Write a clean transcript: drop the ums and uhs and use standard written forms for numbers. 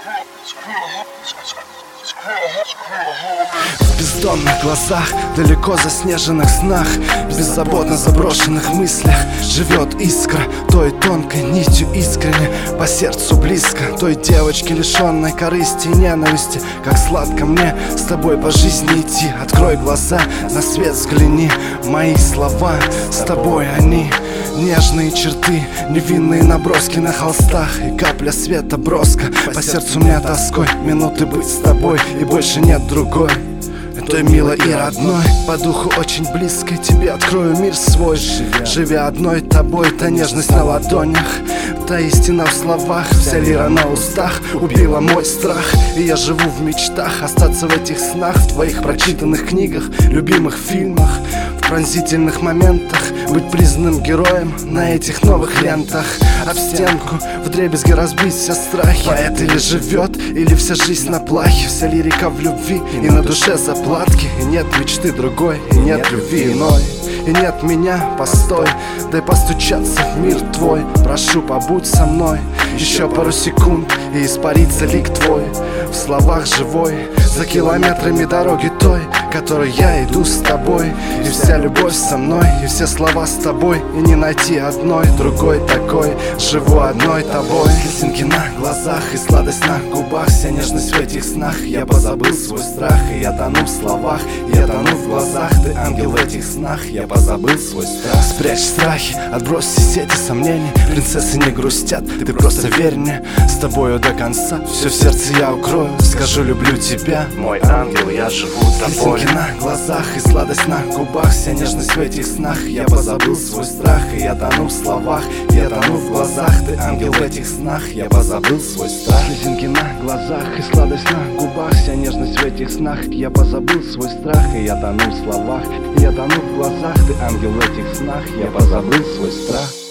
В бездонных глазах, далеко заснеженных снах, беззаботно заброшенных мыслях живет искра той тонкой нитью искренне, по сердцу близко той девочки, лишенной корысти и ненависти. Как сладко мне с тобой по жизни идти. Открой глаза, на свет взгляни. Мои слова с тобой они. Нежные черты, невинные наброски на холстах и капля света броска. По сердцу мне тоской минуты быть с тобой, и больше нет другой, той милой и родной, по духу очень близкой. Тебе открою мир свой, живя одной тобой. Та нежность на ладонях, та истина в словах, вся лира на устах убила мой страх. И я живу в мечтах остаться в этих снах, в твоих прочитанных книгах, любимых фильмах, в пронзительных моментах быть признанным героем на этих новых лентах. Об стенку вдребезги разбить все страхи. Поэт или живет, или вся жизнь на плахе. Вся лирика в любви и на душе заплатки. И нет мечты другой, и нет любви иной. И нет меня, постой, дай постучаться в мир твой. Прошу, побудь со мной еще пару секунд, и испарится лик твой в словах живой. За километрами дороги той, которой я иду с тобой. И вся любовь со мной, и все слова с тобой. И не найти одной, другой такой. Живу одной тобой. Слезинки на глазах и сладость на губах, вся нежность в этих снах. Я позабыл свой страх, и я тону в словах. Я тону в глазах, ты ангел в этих снах. Я позабыл свой страх. Спрячь страхи, отбрось все сети сомнений. Принцессы не грустят, ты просто верь мне. С тобою до конца все в сердце я укрою. Скажу, люблю тебя, мой ангел, я живу тобой. Слезинки на глазах и сладость на губах, вся нежность в этих снах. Я позабыл свой страх, и я тону в словах. Я тону в глазах, ты ангел в этих снах. Я позабыл свой страх. Слезинки на глазах и сладость на губах, вся нежность в этих снах. Я позабыл свой страх, и я тону в словах. Я тону в глазах, ты ангел в этих снах. Я позабыл свой страх.